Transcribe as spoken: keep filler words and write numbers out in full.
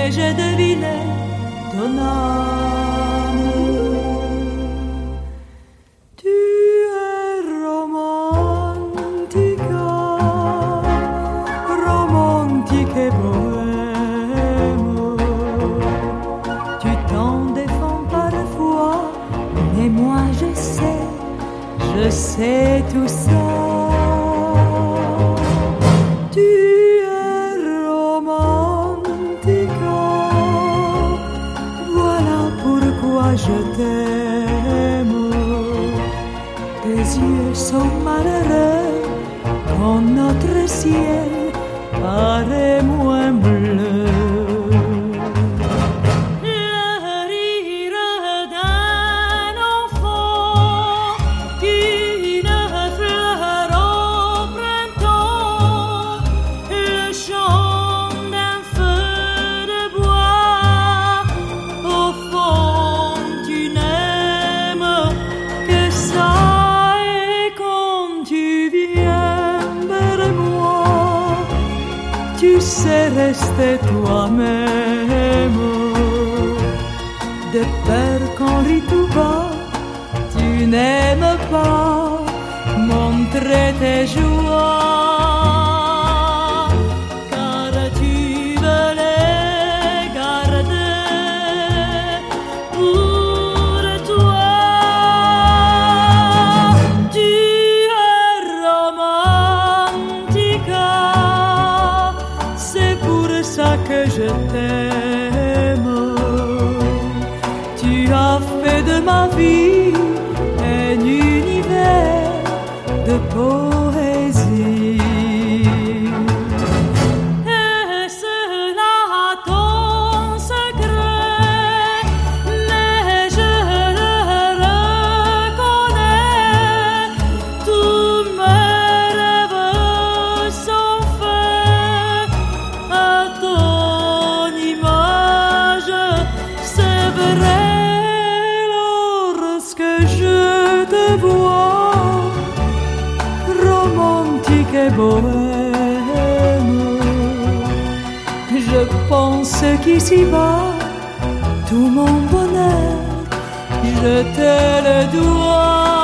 et j'ai deviné ton âme. Tu es romantica, romantique et bohème. Tu t'en défends parfois, mais moi je sais, je sais tout ça. Tu es romantica, voilà pourquoi je t'aime. Tes yeux sont malheureux quand notre ciel paraît moins bleu. C'est rester toi-même. De peur qu'on rit tout bas, tu n'aimes pas montrer tes joies, car tu veux les garder pour toi. Tu es romantica, que je t'aime. Tu as fait de ma vie un univers de poésie. Est-ce là ton secret? Mais je le reconnais. Tous mes rêves sont faits à ton image, c'est vrai. Lorsque je te vois, romantique et bohème, je pense qu'ici-bas, tout mon bonheur, je te le dois.